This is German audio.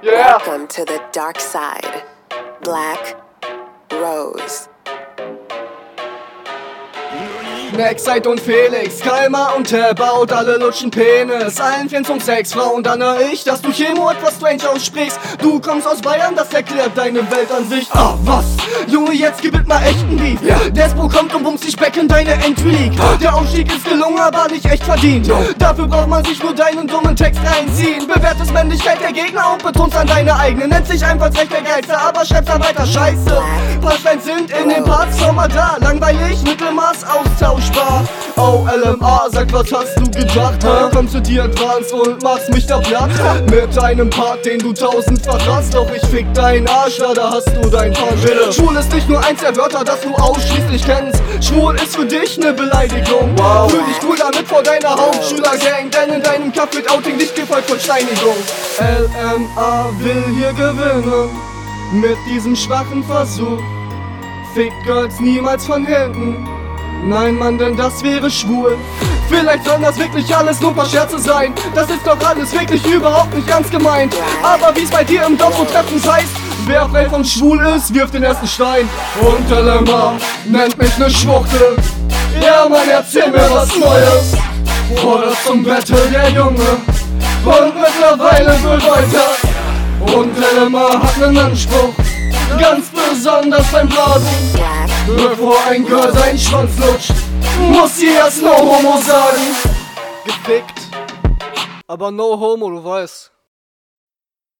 Yeah. Welcome to the dark side. Black Rose. Nexide und Felix, Kalmar und Terbaut, alle lutschen Penis. Allen 4 zum Sex, Frauen, dann hör ich, dass du Chemo etwas strange aussprichst. Du kommst aus Bayern, das erklärt deine Weltansicht. Ah, was? Junge, jetzt gib it mal echten Beef. Ja. Despo kommt und bumst dich Speck in deine Entry. Der Aufstieg ist gelungen, aber nicht echt verdient. Dafür braucht man sich nur deinen dummen Text reinziehen. Bewertest Männlichkeit der Gegner und betonst an deine eigene. Nennt sich einfach rechter Geister, aber schreibst dann weiter Scheiße. Punchlines sind in den Parts schon mal da. Langweilig, Mittelmaß, austauschbar. Oh, LMA, sag, was hast du gedacht? Komm zu dir Advance und machst mich da platt. Mit deinem Part, den du 1000-fach hast. Doch ich fick deinen Arsch, da hast du dein Punch. Schwul ist nicht nur eins der Wörter, das du ausschließlich kennst. Schwul ist für dich ne Beleidigung. Fühl dich cool damit vor deiner Hauptschülergang, denn in deinem Kampf wird Outing nicht gefolgt von Steinigung. LMA will hier gewinnen mit diesem schwachen Versuch. Fick Girls niemals von hinten. Nein, Mann, denn das wäre schwul. Vielleicht sollen das wirklich alles nur paar Scherze sein. Das ist doch alles wirklich überhaupt nicht ernst gemeint. Aber wie's bei dir im Dorf so treffend heißt: wer frei von schwul ist, wirft den ersten Stein. Und LMA nennt mich ne Schwuchtel. Ja, Mann, erzähl mir was Neues. Oder zum Battle der Junge. Und mittlerweile wird weiter. Und LMA hat nen Anspruch, ganz besonders beim Blasen. Bevor ein Girl seinen Schwanz lutscht, muss sie erst No Homo sagen. Gefickt, aber No Homo, du weißt.